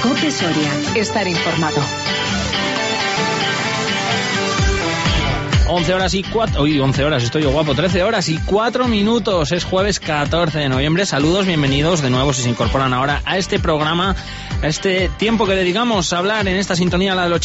COPE Soria. Estar informado. 11 horas y 4... Uy, 11 horas, estoy yo guapo. 13 horas y 4 minutos. Es jueves 14 de noviembre. Saludos, bienvenidos de nuevo si se incorporan ahora a este programa, a este tiempo que dedicamos a hablar en esta sintonía, la del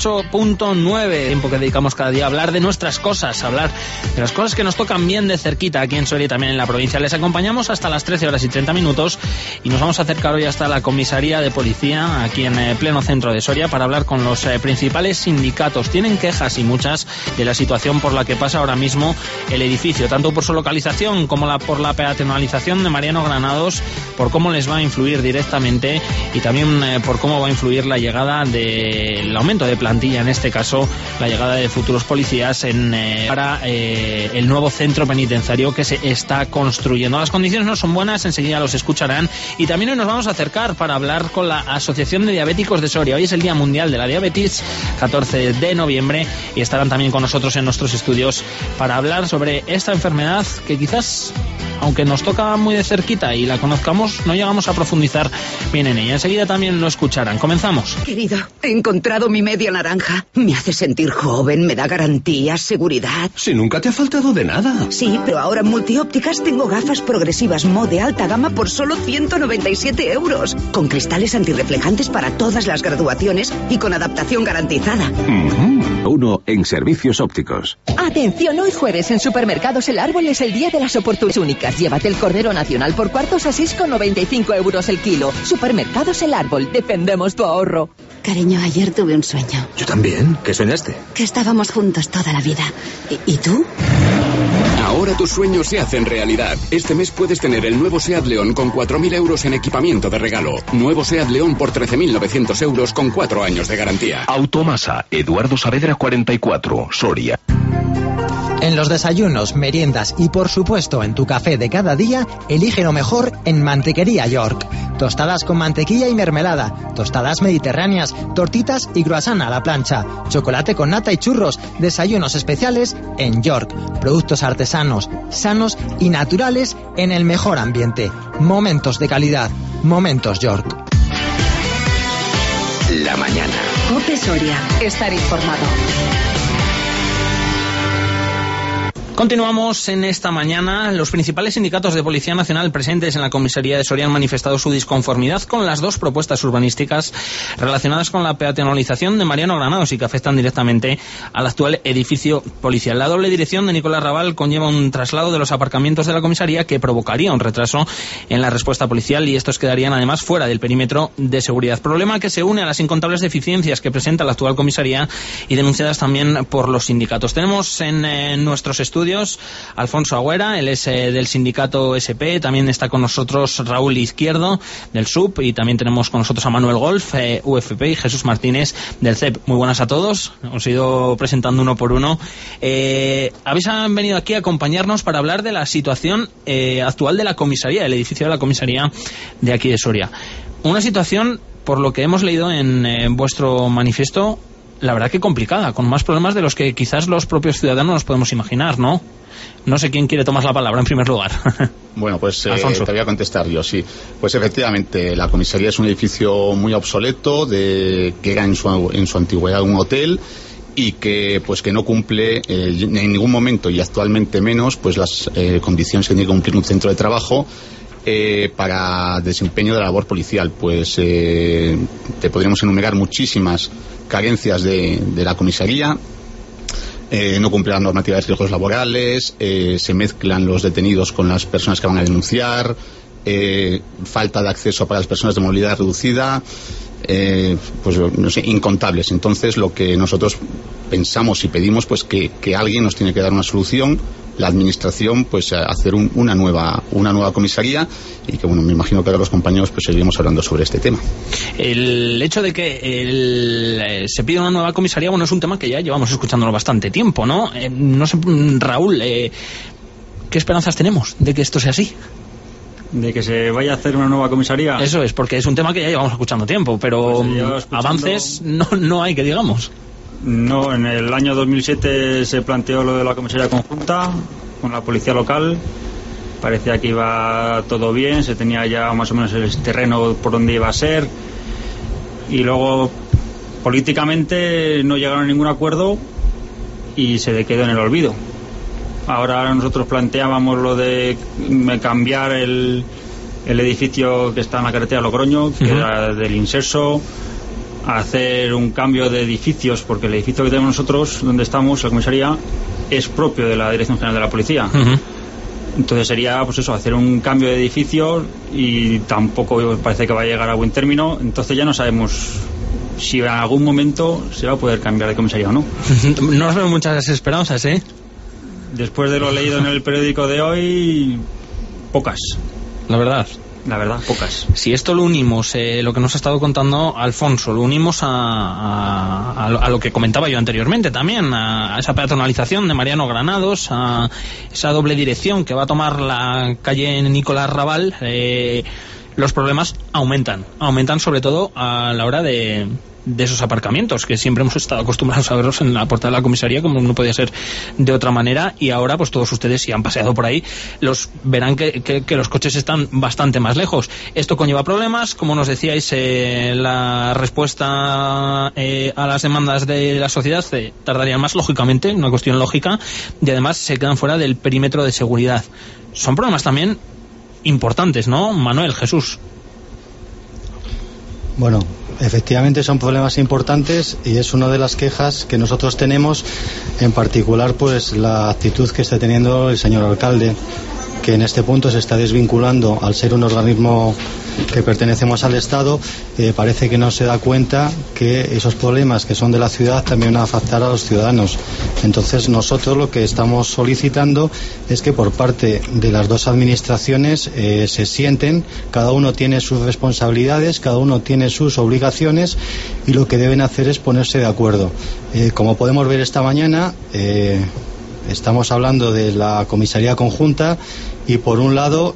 88.9. Tiempo que dedicamos cada día a hablar de nuestras cosas, a hablar de las cosas que nos tocan bien de cerquita aquí en Soria y también en la provincia. Les acompañamos hasta las 13 horas y 30 minutos y nos vamos a acercar hoy hasta la comisaría de policía aquí en pleno centro de Soria para hablar con los principales sindicatos. Tienen quejas y muchas de la situación por la que pasa ahora mismo el edificio, tanto por su localización como por la peatonalización de Mariano Granados, por cómo les va a influir directamente y también por cómo va a influir la llegada del aumento de plantilla, en este caso la llegada de futuros policías para el nuevo centro penitenciario que se está construyendo. Las condiciones no son buenas, enseguida los escucharán, y también hoy nos vamos a acercar para hablar con la Asociación de Diabéticos de Soria. Hoy es el Día Mundial de la Diabetes, 14 de noviembre, y estarán también con nosotros en nuestros estudios para hablar sobre esta enfermedad que quizás, aunque nos toca muy de cerquita y la conozcamos, no llegamos a profundizar bien en ella. Enseguida también lo escucharán. Comenzamos. Querido, he encontrado mi media naranja. Me hace sentir joven, me da garantías, seguridad. Si nunca te ha faltado de nada. Sí, pero ahora en Multiópticas tengo gafas progresivas Mo de alta gama por solo 197 €, con cristales antirreflejantes para todas las graduaciones y con adaptación garantizada. Uno en servicios ópticos. Atención, hoy jueves en Supermercados El Árbol es el día de las oportunidades únicas. Llévate el cordero nacional por cuartos a 6,95 € el kilo. Supermercados El Árbol, defendemos tu ahorro. Cariño, ayer tuve un sueño. Yo también. ¿Qué soñaste? Que estábamos juntos toda la vida. ¿Y tú? Ahora tus sueños se hacen realidad. Este mes puedes tener el nuevo SEAT León con 4.000 € en equipamiento de regalo. Nuevo SEAT León por 13.900 € con 4 años de garantía. Automasa, Eduardo Saavedra 44, Soria. En los desayunos, meriendas y por supuesto en tu café de cada día, elige lo mejor en Mantequería York. Tostadas con mantequilla y mermelada, tostadas mediterráneas, tortitas y croissant a la plancha, chocolate con nata y churros, desayunos especiales en York. Productos artesanos, sanos y naturales en el mejor ambiente. Momentos de calidad. Momentos York. La mañana. COPE Soria. Estar informado. Continuamos en esta mañana. Los principales sindicatos de Policía Nacional presentes en la comisaría de Soria han manifestado su disconformidad con las dos propuestas urbanísticas relacionadas con la peatonalización de Mariano Granados y que afectan directamente al actual edificio policial. La doble dirección de Nicolás Raval conlleva un traslado de los aparcamientos de la comisaría que provocaría un retraso en la respuesta policial y estos quedarían además fuera del perímetro de seguridad. Problema que se une a las incontables deficiencias que presenta la actual comisaría y denunciadas también por los sindicatos. Tenemos en nuestros estudios Alfonso Agüera, él es del sindicato SP, también está con nosotros Raúl Izquierdo del SUB y también tenemos con nosotros a Manuel Golf, UFP, y Jesús Martínez del CEP. Muy buenas a todos, os he ido presentando uno por uno. Habéis venido aquí a acompañarnos para hablar de la situación actual de la comisaría, del edificio de la comisaría de aquí de Soria. Una situación, por lo que hemos leído en vuestro manifiesto, la verdad que complicada, con más problemas de los que quizás los propios ciudadanos nos podemos imaginar, ¿no? No sé quién quiere tomar la palabra en primer lugar. Bueno, pues te voy a contestar yo, sí. Pues efectivamente, la comisaría es un edificio muy obsoleto, que era en su antigüedad un hotel, y que no cumple en ningún momento, y actualmente menos, pues las condiciones que tiene que cumplir un centro de trabajo para desempeño de la labor policial. Pues te podríamos enumerar muchísimas carencias de la comisaría. No cumple las normativas de riesgos laborales, se mezclan los detenidos con las personas que van a denunciar, falta de acceso para las personas de movilidad reducida, pues no sé, incontables. Entonces lo que nosotros pensamos y pedimos, pues que alguien nos tiene que dar una solución, la administración, pues hacer una nueva comisaría, y que bueno, me imagino que ahora los compañeros pues seguiremos hablando sobre este tema. El hecho de que se pida una nueva comisaría, bueno, es un tema que ya llevamos escuchándolo bastante tiempo, ¿no? No sé, Raúl, ¿qué esperanzas tenemos de que esto sea así? ¿De que se vaya a hacer una nueva comisaría? Eso es, porque es un tema que ya llevamos escuchando tiempo, pero pues avances no hay, que digamos. No, en el año 2007 se planteó lo de la comisaría conjunta con la policía local. Parecía que iba todo bien, se tenía ya más o menos el terreno por donde iba a ser. y luego políticamente no llegaron a ningún acuerdo y se le quedó en el olvido. Ahora nosotros planteábamos lo de cambiar el edificio que está en la carretera de Logroño, que era del Inserso, hacer un cambio de edificios, porque el edificio que tenemos nosotros, donde estamos, la comisaría, es propio de la Dirección General de la Policía. Entonces sería, pues eso, hacer un cambio de edificio, y tampoco parece que va a llegar a buen término. Entonces ya no sabemos si en algún momento se va a poder cambiar de comisaría o no. No os veo muchas esperanzas, ¿eh? Después de lo leído en el periódico de hoy, pocas. La verdad, pocas. Si esto lo unimos, lo que nos ha estado contando Alfonso, lo unimos a lo que comentaba yo anteriormente también, a esa peatonalización de Mariano Granados, a esa doble dirección que va a tomar la calle Nicolás Raval, los problemas aumentan sobre todo a la hora de esos aparcamientos, que siempre hemos estado acostumbrados a verlos en la puerta de la comisaría, como no podía ser de otra manera, y ahora pues todos ustedes, si han paseado por ahí, los verán que los coches están bastante más lejos. Esto conlleva problemas, como nos decíais, la respuesta a las demandas de la sociedad tardaría más, lógicamente, una cuestión lógica, y además se quedan fuera del perímetro de seguridad. Son problemas también importantes, ¿no, Manuel, Jesús? Bueno, efectivamente son problemas importantes, y es una de las quejas que nosotros tenemos, en particular pues la actitud que está teniendo el señor alcalde, que en este punto se está desvinculando al ser un organismo que pertenecemos al Estado. Parece que no se da cuenta que esos problemas que son de la ciudad también van a afectar a los ciudadanos. Entonces nosotros lo que estamos solicitando es que por parte de las dos administraciones se sienten, cada uno tiene sus responsabilidades, cada uno tiene sus obligaciones, y lo que deben hacer es ponerse de acuerdo. Como podemos ver esta mañana, estamos hablando de la comisaría conjunta, y por un lado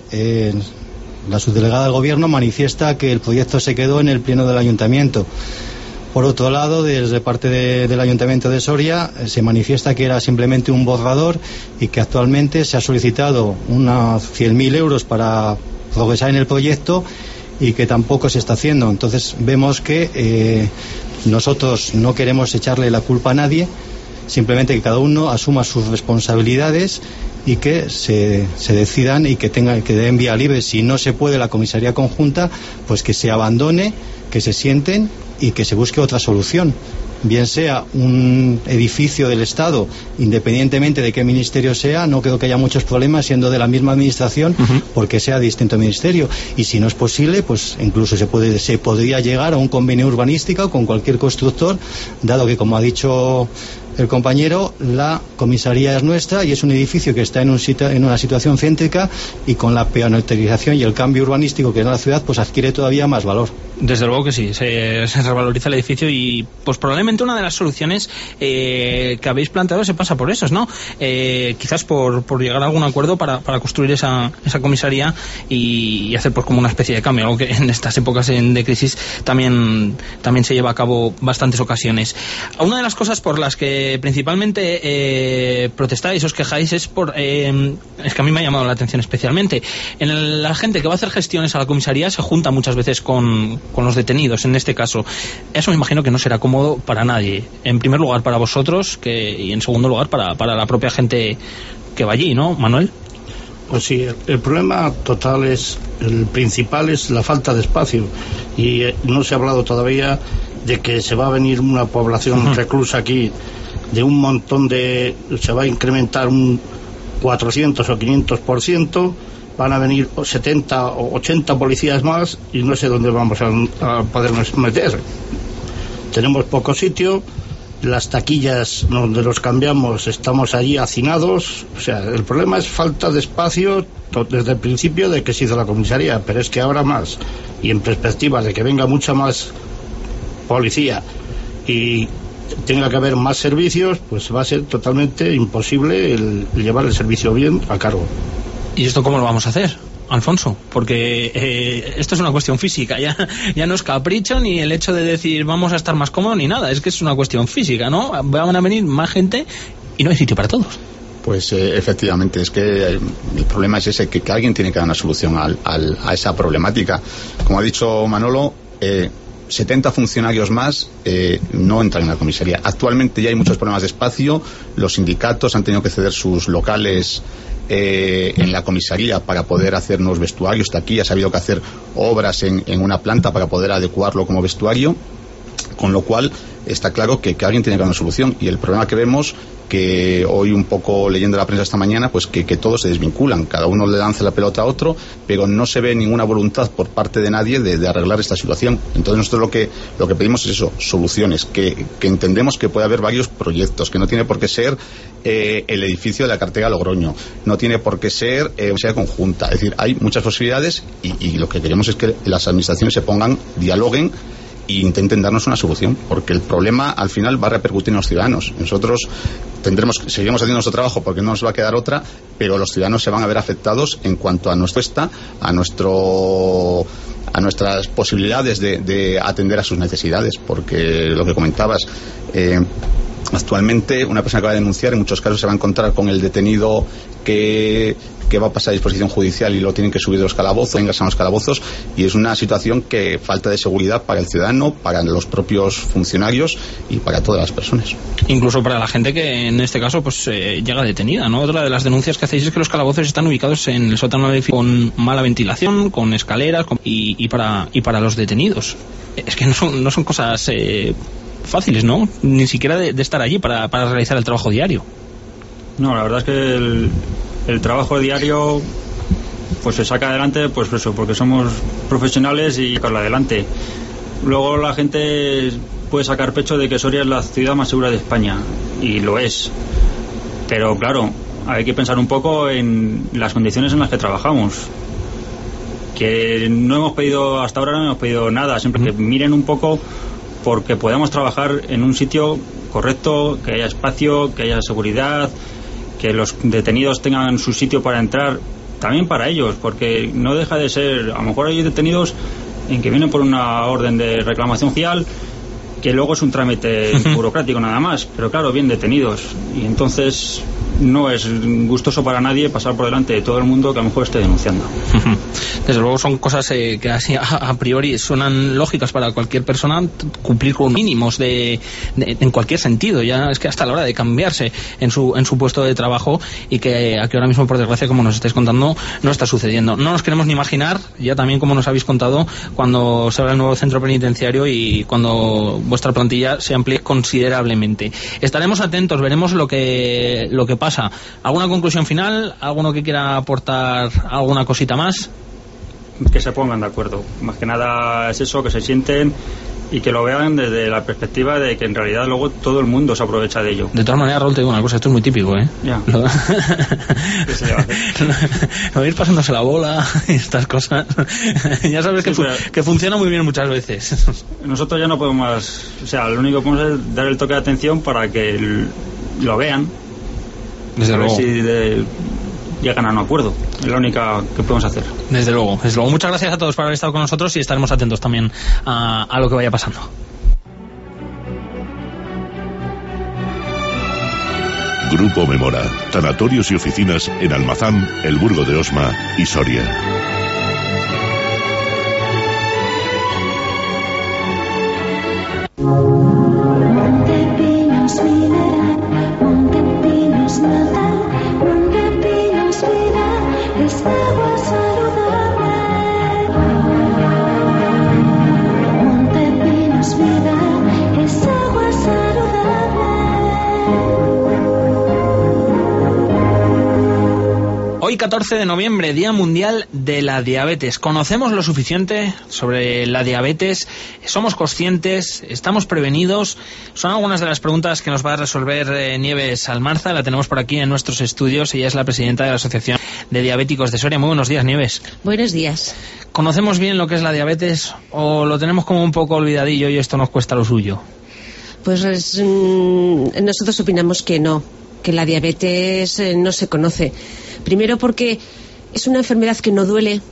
la subdelegada del gobierno manifiesta que el proyecto se quedó en el pleno del ayuntamiento. Por otro lado, desde parte del ayuntamiento de Soria se manifiesta que era simplemente un borrador, y que actualmente se ha solicitado unos 100.000 euros para progresar en el proyecto, y que tampoco se está haciendo. Entonces vemos que nosotros no queremos echarle la culpa a nadie, simplemente que cada uno asuma sus responsabilidades y que se decidan, y que den vía libre. Si no se puede la comisaría conjunta, pues que se abandone, que se sienten y que se busque otra solución, bien sea un edificio del Estado, independientemente de qué ministerio sea. No creo que haya muchos problemas siendo de la misma administración, porque sea distinto ministerio, y si no es posible, pues incluso se podría llegar a un convenio urbanístico con cualquier constructor, dado que, como ha dicho el compañero, la comisaría es nuestra y es un edificio que está en una situación céntrica, y con la peatonalización y el cambio urbanístico que da la ciudad, pues adquiere todavía más valor. Desde luego que sí, se revaloriza el edificio, y pues probablemente una de las soluciones que habéis planteado se pasa por eso, ¿no? Quizás por llegar a algún acuerdo para construir esa comisaría y hacer pues como una especie de cambio, algo que en estas épocas de crisis también se lleva a cabo bastantes ocasiones. Una de las cosas por las que principalmente protestáis, os quejáis, es que a mí me ha llamado la atención especialmente. La gente que va a hacer gestiones a la comisaría se junta muchas veces con los detenidos, en este caso. Eso me imagino que no será cómodo para nadie. En primer lugar para vosotros, y en segundo lugar para la propia gente que va allí, ¿no, Manuel? Pues sí, el problema total el principal es la falta de espacio, y no se ha hablado todavía de que se va a venir una población reclusa aquí de un montón se va a incrementar un 400 o 500%, van a venir 70 o 80 policías más, y no sé dónde vamos a podernos meter. Tenemos poco sitio, las taquillas donde los cambiamos estamos allí hacinados. O sea, el problema es falta de espacio desde el principio de que se hizo la comisaría, pero es que ahora más, y en perspectiva de que venga mucha más policía y tenga que haber más servicios, pues va a ser totalmente imposible el llevar el servicio bien a cargo. ¿Y esto cómo lo vamos a hacer, Alfonso? Porque esto es una cuestión física, ya no es capricho ni el hecho de decir vamos a estar más cómodos ni nada, es que es una cuestión física, ¿no? Van a venir más gente y no hay sitio para todos. Pues efectivamente, es que el problema es ese, que alguien tiene que dar una solución a esa problemática. Como ha dicho Manolo, 70 funcionarios más no entran en la comisaría. Actualmente ya hay muchos problemas de espacio, los sindicatos han tenido que ceder sus locales en la comisaría para poder hacer nuevos vestuarios. Taquillas, ha habido que hacer obras en una planta para poder adecuarlo como vestuario, con lo cual está claro que alguien tiene que dar una solución. Y el problema que vemos, que hoy un poco leyendo la prensa esta mañana, pues que todos se desvinculan, cada uno le lanza la pelota a otro, pero no se ve ninguna voluntad por parte de nadie de arreglar esta situación. Entonces nosotros lo que pedimos es eso, soluciones, que entendemos que puede haber varios proyectos, que no tiene por qué ser el edificio de la cartera Logroño, no tiene por qué ser universidad conjunta, es decir, hay muchas posibilidades y lo que queremos es que las administraciones se pongan, dialoguen e intenten darnos una solución, porque el problema al final va a repercutir en los ciudadanos. Nosotros seguiremos haciendo nuestro trabajo porque no nos va a quedar otra, pero los ciudadanos se van a ver afectados en cuanto a nuestras posibilidades de atender a sus necesidades, porque lo que comentabas, actualmente una persona que va a denunciar en muchos casos se va a encontrar con el detenido que va a pasar a disposición judicial y lo tienen que subir de los calabozos, ingresar a los calabozos, y es una situación que falta de seguridad para el ciudadano, para los propios funcionarios y para todas las personas. Incluso para la gente que en este caso pues llega detenida, ¿no? Otra de las denuncias que hacéis es que los calabozos están ubicados en el sótano del edificio con mala ventilación, con escaleras y para los detenidos. Es que no son cosas fáciles, ¿no? Ni siquiera de estar allí para realizar el trabajo diario. No, la verdad es que el trabajo diario pues se saca adelante pues eso, porque somos profesionales y sacarlo adelante. Luego la gente puede sacar pecho de que Soria es la ciudad más segura de España, y lo es, pero claro, hay que pensar un poco en las condiciones en las que trabajamos, que no hemos pedido hasta ahora, no hemos pedido nada, siempre que miren un poco porque podamos trabajar en un sitio correcto, que haya espacio, que haya seguridad, que los detenidos tengan su sitio para entrar, también para ellos, porque no deja de ser, a lo mejor hay detenidos en que vienen por una orden de reclamación judicial, que luego es un trámite burocrático nada más, pero claro, bien detenidos, y entonces no es gustoso para nadie pasar por delante de todo el mundo que a lo mejor esté denunciando. Desde luego son cosas que así a priori suenan lógicas para cualquier persona, cumplir con mínimos en cualquier sentido, ya es que hasta la hora de cambiarse en su puesto de trabajo, y que aquí ahora mismo, por desgracia, como nos estáis contando, no está sucediendo. No nos queremos ni imaginar, ya también como nos habéis contado, cuando se abra el nuevo centro penitenciario y cuando vuestra plantilla se amplíe considerablemente. Estaremos atentos, veremos lo que pasa. ¿Alguna conclusión final? ¿Alguno que quiera aportar alguna cosita más? Que se pongan de acuerdo. Más que nada es eso, que se sienten y que lo vean desde la perspectiva de que en realidad luego todo el mundo se aprovecha de ello. De todas maneras, Raúl, te digo una cosa, esto es muy típico, ¿eh? Ya. ¿Qué se le va a hacer? Lo de ir pasándose la bola y estas cosas. Ya sabes que funciona muy bien muchas veces. Nosotros ya no podemos más, o sea, lo único que podemos es dar el toque de atención para que lo vean. Desde luego. Si llegan a un acuerdo, es la única que podemos hacer. Desde luego. Muchas gracias a todos por haber estado con nosotros, y estaremos atentos también a lo que vaya pasando. Grupo Memora, tanatorios y oficinas en Almazán, El Burgo de Osma y Soria. Hoy 14 de noviembre, Día Mundial de la Diabetes. ¿Conocemos lo suficiente sobre la diabetes? ¿Somos conscientes? ¿Estamos prevenidos? Son algunas de las preguntas que nos va a resolver Nieves Almarza. La tenemos por aquí en nuestros estudios. Ella es la presidenta de la Asociación de Diabéticos de Soria. Muy buenos días, Nieves. Buenos días. ¿Conocemos bien lo que es la diabetes o lo tenemos como un poco olvidadillo y esto nos cuesta lo suyo? Pues nosotros opinamos que no, que la diabetes no se conoce. Primero porque es una enfermedad que no duele,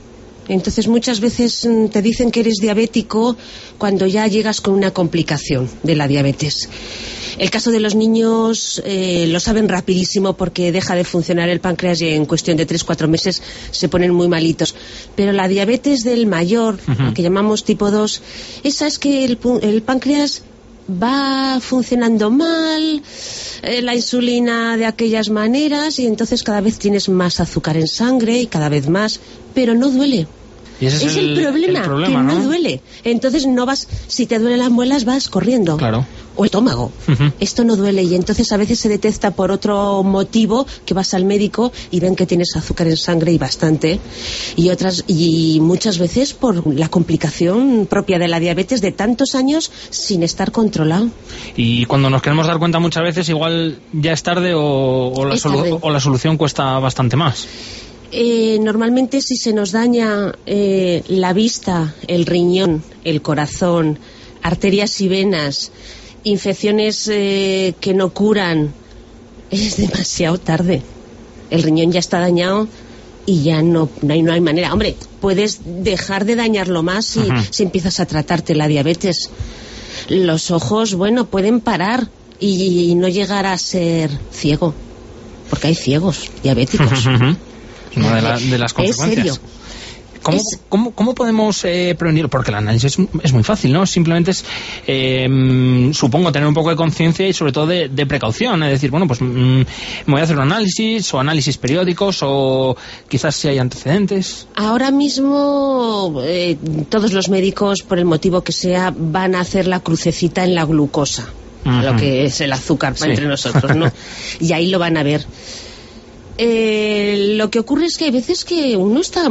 Entonces muchas veces te dicen que eres diabético cuando ya llegas con una complicación de la diabetes. El caso de los niños lo saben rapidísimo porque deja de funcionar el páncreas y en cuestión de 3-4 meses se ponen muy malitos. Pero la diabetes del mayor, lo que llamamos tipo 2, esa es que el páncreas va funcionando mal, la insulina de aquellas maneras, y entonces cada vez tienes más azúcar en sangre y cada vez más, pero no duele. Y ese es el problema, que no duele. Entonces no vas, si te duelen las muelas vas corriendo. Claro. O el estómago. Esto no duele, y entonces a veces se detecta por otro motivo, que vas al médico y ven que tienes azúcar en sangre y bastante, y muchas veces por la complicación propia de la diabetes de tantos años sin estar controlado. Y cuando nos queremos dar cuenta muchas veces igual ya es tarde o la solución cuesta bastante más. Normalmente si se nos daña la vista, el riñón, el corazón, arterias y venas, infecciones que no curan, es demasiado tarde. El riñón ya está dañado y ya no hay manera. Hombre, puedes dejar de dañarlo más si empiezas a tratarte la diabetes. Los ojos, bueno, pueden parar y no llegar a ser ciego, porque hay ciegos diabéticos. Una de las consecuencias. ¿Cómo podemos prevenir? Porque el análisis es muy fácil, ¿no? Simplemente es, supongo, tener un poco de conciencia y sobre todo de precaución. Es decir, bueno, pues me voy a hacer un análisis o análisis periódicos o quizás si hay antecedentes. Ahora mismo todos los médicos, por el motivo que sea, van a hacer la crucecita en la glucosa, lo que es el azúcar entre nosotros, ¿no? Y ahí lo van a ver. Lo que ocurre es que hay veces que uno está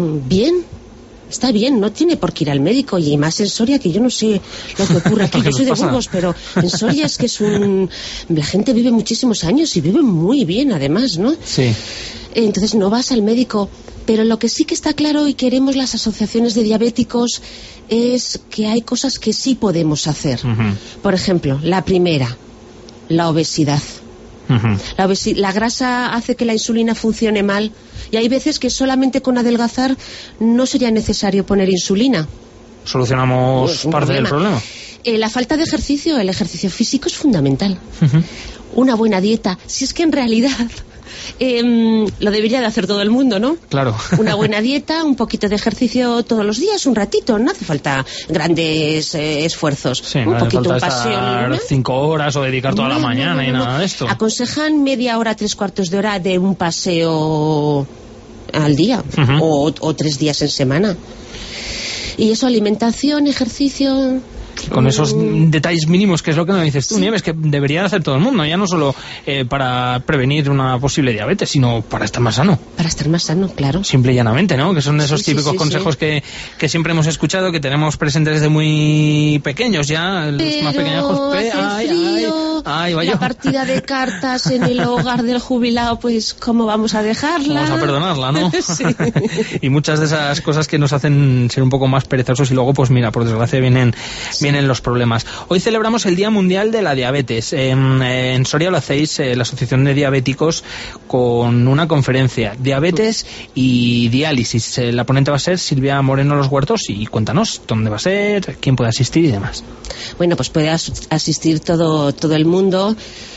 bien, no tiene por qué ir al médico, y más en Soria, que yo no sé lo que ocurre aquí. Yo soy de Burgos, pero en Soria es que la gente vive muchísimos años y vive muy bien además, ¿no? Sí. Entonces no vas al médico, pero lo que sí que está claro, y queremos las asociaciones de diabéticos, es que hay cosas que sí podemos hacer. Por ejemplo, la primera, la obesidad. La grasa hace que la insulina funcione mal, y hay veces que solamente con adelgazar no sería necesario poner insulina. Solucionamos parte del problema. La falta de ejercicio, el ejercicio físico es fundamental. Una buena dieta, si es que en realidad lo debería de hacer todo el mundo, ¿no? Claro. Una buena dieta, un poquito de ejercicio todos los días, un ratito, no hace falta grandes esfuerzos. Sí, un no poquito, hace falta estar 5 horas o dedicar toda la mañana y nada de esto. Aconsejan media hora, 3/4 de hora de un paseo al día, o 3 días en semana. Y eso, alimentación, ejercicio. Con esos detalles mínimos, que es lo que nos dices tú, Nieves, que debería hacer todo el mundo, ya no solo para prevenir una posible diabetes, sino para estar más sano. Para estar más sano, claro. Simple y llanamente, ¿no? Que son esos típicos consejos que siempre hemos escuchado, que tenemos presentes desde muy pequeños ya, los más pequeños. La partida de cartas en el hogar del jubilado, pues ¿cómo vamos a dejarla? Vamos a perdonarla, ¿no? Sí. Y muchas de esas cosas que nos hacen ser un poco más perezosos, y luego, pues mira, por desgracia vienen los problemas. Hoy celebramos el Día Mundial de la Diabetes. En Soria lo hacéis, la Asociación de Diabéticos, con una conferencia, Diabetes y Diálisis. La ponente va a ser Silvia Moreno Los Huertos, y cuéntanos dónde va a ser, quién puede asistir y demás. Bueno, pues puede asistir todo el mundo.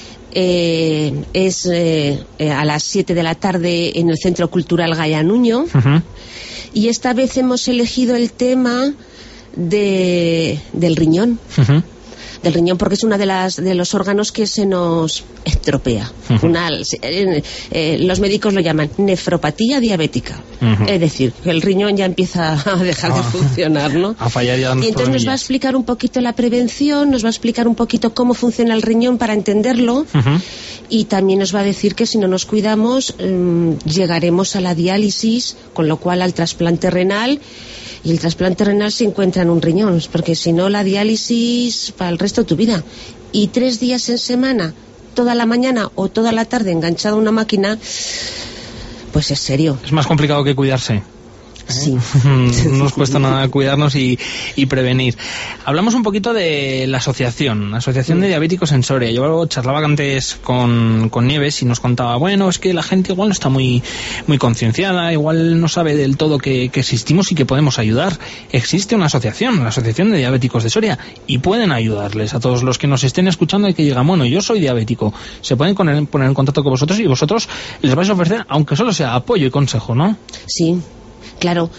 Es a las 7 de la tarde en el Centro Cultural Gaya Nuño. Y esta vez hemos elegido el tema del riñón. Del riñón, porque es una de los órganos que se nos estropea. Los médicos lo llaman nefropatía diabética. Es decir, que el riñón ya empieza a dejar de funcionar, ¿no? A fallar ya. Y entonces nos va a explicar un poquito la prevención, nos va a explicar un poquito cómo funciona el riñón para entenderlo, y también nos va a decir que si no nos cuidamos llegaremos a la diálisis, con lo cual al trasplante renal. Y el trasplante renal se encuentra en un riñón, porque si no, la diálisis para el resto de tu vida. Y 3 días en semana, toda la mañana o toda la tarde enganchado a una máquina, pues es serio. Es más complicado que cuidarse. Sí. No nos cuesta nada cuidarnos y prevenir. Hablamos un poquito de la Asociación de Diabéticos en Soria. Yo charlaba antes con Nieves y nos contaba, bueno, es que la gente igual no está muy concienciada, igual no sabe del todo que existimos y que podemos ayudar. Existe una asociación, la Asociación de Diabéticos de Soria, y pueden ayudarles a todos los que nos estén escuchando y que digan, bueno, yo soy diabético. Se pueden poner en contacto con vosotros y vosotros les vais a ofrecer, aunque solo sea apoyo y consejo, ¿no? Sí, claro.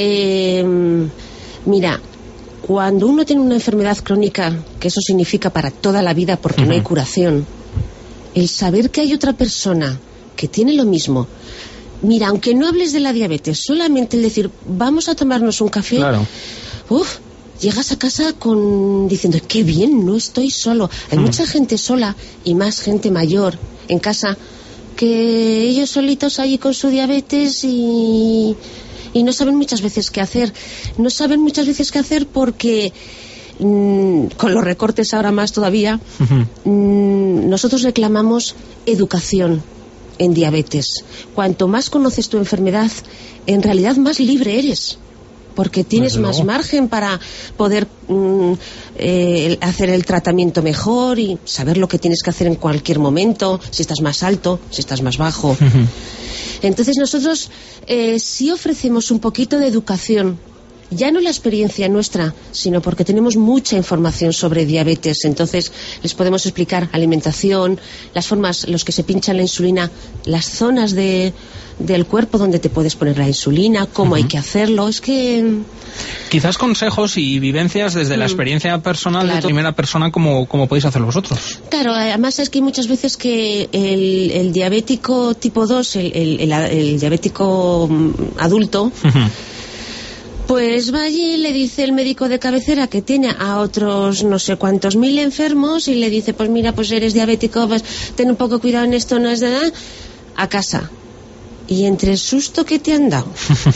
Mira, cuando uno tiene una enfermedad crónica, que eso significa para toda la vida porque no hay curación, el saber que hay otra persona que tiene lo mismo. Mira, aunque no hables de la diabetes, solamente el decir, vamos a tomarnos un café, claro. Llegas a casa diciendo, qué bien, no estoy solo. Hay mucha gente sola y más gente mayor en casa que ellos solitos allí con su diabetes y no saben muchas veces qué hacer. No saben muchas veces qué hacer porque con los recortes ahora más todavía, nosotros reclamamos educación en diabetes. Cuanto más conoces tu enfermedad, en realidad más libre eres, porque tienes más margen para poder hacer el tratamiento mejor y saber lo que tienes que hacer en cualquier momento, si estás más alto, si estás más bajo. Entonces nosotros sí ofrecemos un poquito de educación, ya no la experiencia nuestra, sino porque tenemos mucha información sobre diabetes. Entonces les podemos explicar alimentación, las formas, los que se pinchan la insulina, las zonas del cuerpo donde te puedes poner la insulina, cómo hay que hacerlo. Es que quizás consejos y vivencias desde la experiencia personal, de primera persona, como podéis hacerlo vosotros. Claro, además es que hay muchas veces que el diabético tipo 2, el diabético adulto, pues va allí y le dice el médico de cabecera que tiene a otros no sé cuántos mil enfermos y le dice, pues mira, pues eres diabético, pues ten un poco cuidado en esto, no es de nada, a casa. Y entre el susto que te han dado,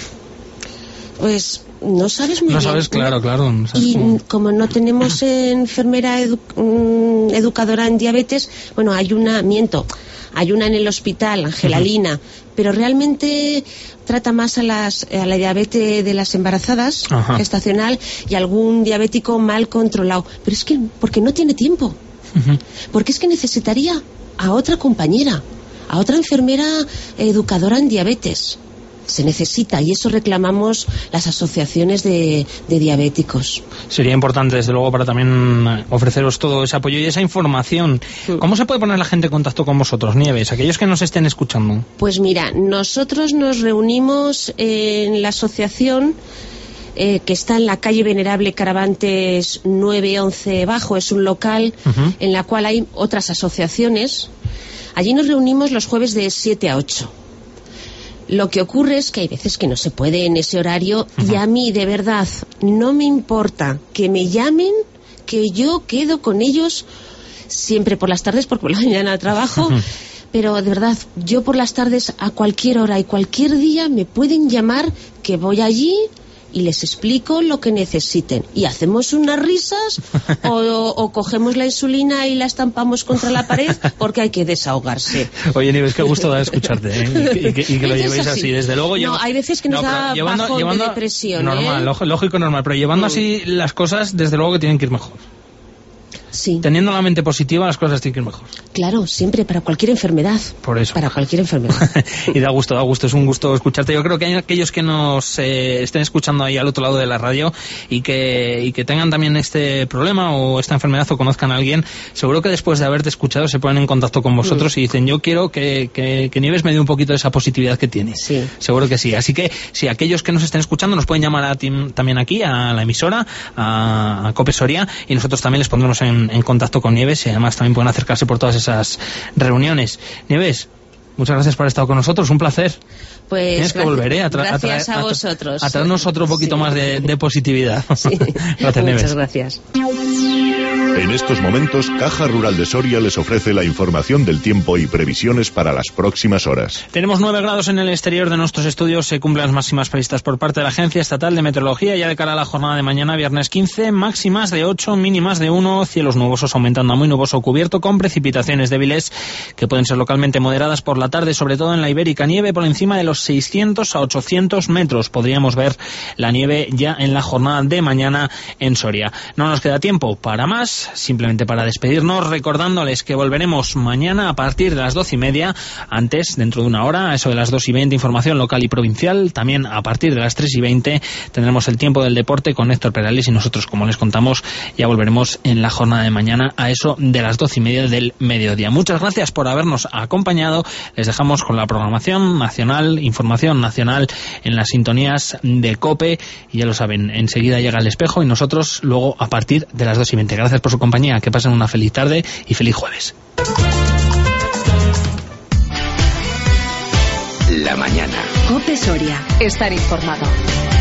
pues no sabes muy bien. No sabes, claro. No sabes y como no tenemos enfermera educadora en diabetes, bueno, hay una en el hospital, Ángela Lina, pero realmente trata más a la diabetes de las embarazadas, gestacional, y algún diabético mal controlado. Pero es que, porque no tiene tiempo. Porque es que necesitaría a otra compañera, a otra enfermera educadora en diabetes. Se necesita, y eso reclamamos las asociaciones de diabéticos. Sería importante, desde luego, para también ofreceros todo ese apoyo y esa información. ¿Cómo se puede poner la gente en contacto con vosotros, Nieves, aquellos que nos estén escuchando? Pues mira, nosotros nos reunimos en la asociación que está en la calle Venerable Caravantes 911 Bajo. Es un local en la cual hay otras asociaciones. Allí nos reunimos los jueves de 7 a 8. Lo que ocurre es que hay veces que no se puede en ese horario y a mí, de verdad, no me importa que me llamen, que yo quedo con ellos siempre por las tardes, porque por la mañana trabajo, pero de verdad, yo por las tardes a cualquier hora y cualquier día me pueden llamar, que voy allí y les explico lo que necesiten. Y hacemos unas risas o cogemos la insulina y la estampamos contra la pared porque hay que desahogarse. Oye, Nieves, qué gusto da escucharte, ¿eh? y que lo llevéis así. Desde luego, no, hay veces que nos da bajón de depresión. Normal, lógico, normal. Pero llevando así las cosas, desde luego que tienen que ir mejor. Sí. Teniendo la mente positiva, las cosas tienen que ir mejor. Claro, siempre, para cualquier enfermedad. Por eso. Para cualquier enfermedad. Y da gusto, es un gusto escucharte. Yo creo que hay aquellos que nos estén escuchando ahí al otro lado de la radio y que tengan también este problema o esta enfermedad o conozcan a alguien, seguro que después de haberte escuchado se ponen en contacto con vosotros y dicen, yo quiero que Nieves me dé un poquito de esa positividad que tiene. Sí. Seguro que sí. Así que, si aquellos que nos estén escuchando nos pueden llamar también aquí, a la emisora, a COPE Soria, y nosotros también les pondremos en contacto con Nieves, y además también pueden acercarse por todas esas reuniones. Nieves, muchas gracias por haber estado con nosotros, un placer. Pues tienes que volver, gracias a vosotros. A traernos otro poquito más de positividad. Sí. Gracias, Nieves. Muchas gracias. En estos momentos, Caja Rural de Soria les ofrece la información del tiempo y previsiones para las próximas horas. Tenemos 9 grados en el exterior de nuestros estudios, se cumplen las máximas previstas por parte de la Agencia Estatal de Meteorología ya de cara a la jornada de mañana, viernes 15, máximas de 8, mínimas de 1, cielos nubosos aumentando a muy nuboso cubierto con precipitaciones débiles que pueden ser localmente moderadas por la tarde, sobre todo en la Ibérica, nieve por encima de los 600 a 800 metros. Podríamos ver la nieve ya en la jornada de mañana en Soria. No nos queda tiempo para más, simplemente para despedirnos, recordándoles que volveremos mañana a partir de las 12:30, antes, dentro de una hora, a eso de las 2:20, información local y provincial. También a partir de las 3:20 tendremos el tiempo del deporte con Héctor Perales y nosotros, como les contamos, ya volveremos en la jornada de mañana a eso de las 12:30 del mediodía. Muchas gracias por habernos acompañado. Les dejamos con la programación nacional, información nacional en las sintonías de COPE. Y ya lo saben, enseguida llega El Espejo y nosotros luego a partir de las 2:20. Gracias por su compañía, que pasen una feliz tarde y feliz jueves. La mañana. COPE Soria. Estar informado.